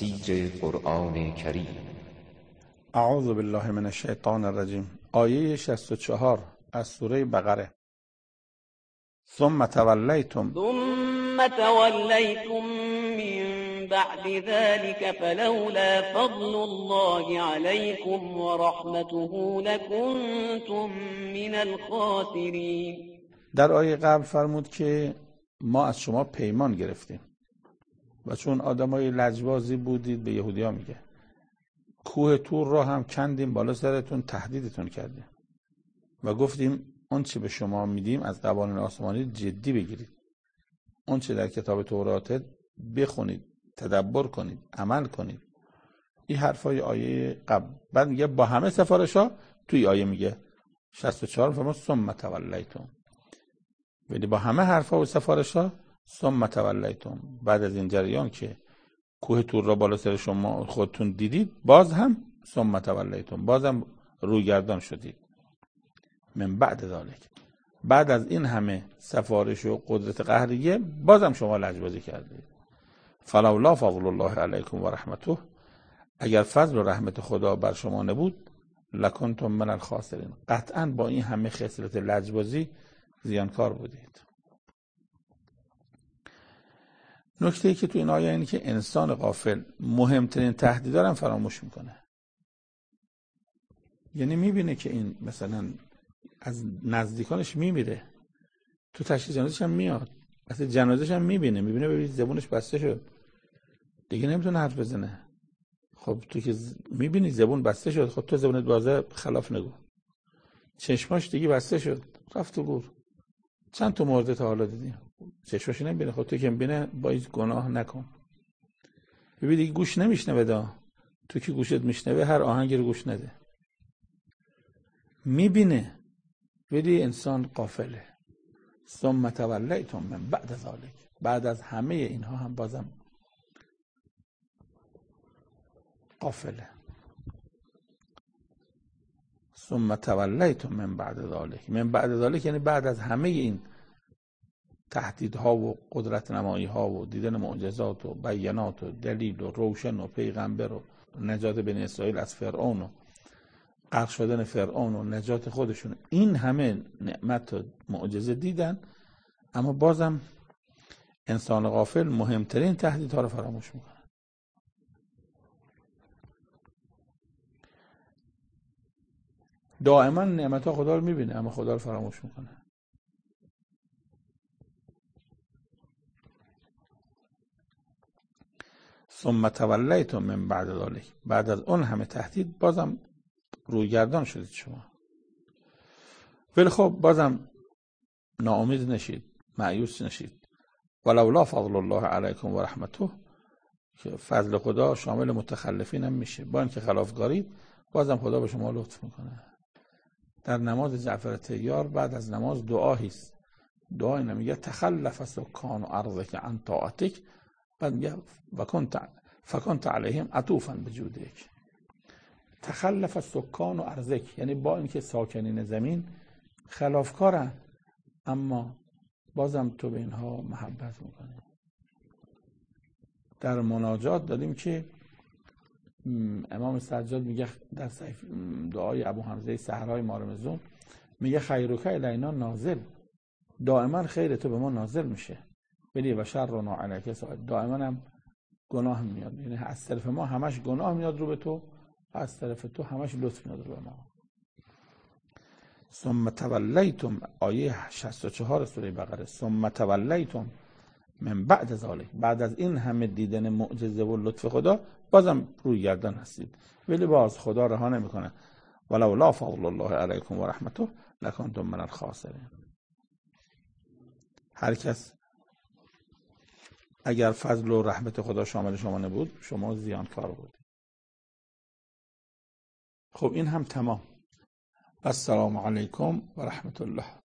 تفسیر قرآن کریم. اعوذ بالله من الشیطان الرجیم. آیه 64 از سوره بقره. ثم تولیتم من بعد ذلك فلولا فضل الله عليكم ورحمته لكنتم من الخاسرین. در آیه قبل فرمود که ما از شما پیمان گرفتیم و چون آدمای لجبازی بودید، به یهودی‌ها میگه، کوه تور را هم کندیم بالا سرتون، تهدیدتون کردیم و گفتیم اون چه به شما میدیم از قوانین آسمانی جدی بگیرید، اون چه در کتاب تورات بخونید، تدبر کنید، عمل کنید. این حرفای آیه قبل. بعد میگه با همه سفارش‌ها توی آیه میگه 64 فرمود ثم تولیتم، ولی با همه حرفا و سفارش‌ها ثم تولیتم، بعد از این جریان که کوه تور را بالا سر شما خودتون دیدید، باز هم ثم تولیتم، بازم رویگردان شدید. من بعد ذالک، بعد از این همه سفارش و قدرت قهریه بازم شما لجبازی کردید. فلولا فضل الله علیکم و رحمته، اگر فضل و رحمت خدا بر شما نبود، لکنتم من الخاسرین، قطعا با این همه خسارت لجبازی زیانکار بودید. نکته ای که تو این آیه اینه که انسان غافل مهمترین تهدیدا رو فراموش میکنه. یعنی میبینه که این مثلا از نزدیکانش میمیره، تو تشخیص جنازش هم میاد، اصلا جنازش هم میبینه ببین زبونش بسته شد، دیگه نمیتونه حرف بزنه. خب تو که میبینی زبون بسته شد، خب تو زبونت بازه، خلاف نگو. چشماش دیگه بسته شد، رفت تو گور. چند تا مورد تا حالا دیدی چشماش نمیبینه، خب تو که میبینه با هیچ گناه نکن. ببین دیگه گوش نمیشنوه، تو که گوشت میشنوه هر آهنگی رو گوش نده. میبینه، ولی انسان غافله. ثم تولیتم من بعد ذلک، بعد از همه اینها هم بازم غافله. ثم تولیتم من بعد ذلک، من بعد ذلک یعنی بعد از همه این تهدیدها و قدرت نمایی ها و دیدن معجزات و بیانات و دلیل و روشن و پیغمبر و نجات بنی اسرائیل از فرعون و غرق شدن فرعون و نجات خودشون، این همه نعمت و معجزه دیدن، اما بازم انسان غافل مهمترین تهدیدها رو فراموش میکنه. دائما نعمتها خدا رو میبینه اما خدا رو فراموش میکنه. ثم تولیتم من بعد ذلک، بعد از اون همه تهدید بازم رویگردان شدید شما. ولی خب بازم ناامید نشید، مایوس نشید. ولولا فضل الله علیکم و رحمته، که فضل خدا شامل متخلفین هم میشه، با اینکه خلافکاری بازم خدا به شما لطف میکنه. در نماز جعفر طیار بعد از نماز دعایی است، دعایی نمیگه تخلف سکان ارضک عن طاعتک، بعد میگه فکنت علیهم عطوفا بجودک. تخلف سکان و ارضک یعنی با اینکه ساکنین زمین خلافکارن، اما بازم تو به اینها محبت میکنی. در مناجات داریم که امام سجاد میگه در دعای ابو حمزه صحرای مارمزون، میگه خیرک الینا نازل، دائما خیر تو به ما نازل میشه، ولی و شرنا علیک ساعد، دائما هم گناه میاد، یعنی از طرف ما همش گناه میاد رو به تو، از طرف تو همش لطف میاد رو به ما. ثم تولیتم، آیه 64 سوره بقره. ثم تولیتم من بعد ذلک، بعد از این همه دیدن معجزه و لطف خدا بازم روی گردن هستید، ولی باز خدا رها نمیکنه. ولولا فضل الله علیکم و رحمته لکنتم من الخاسرین. هر کس اگر فضل و رحمت خدا شامل شما نبود، شما زیانکار بود. خب این هم تمام. السلام علیکم و رحمت الله.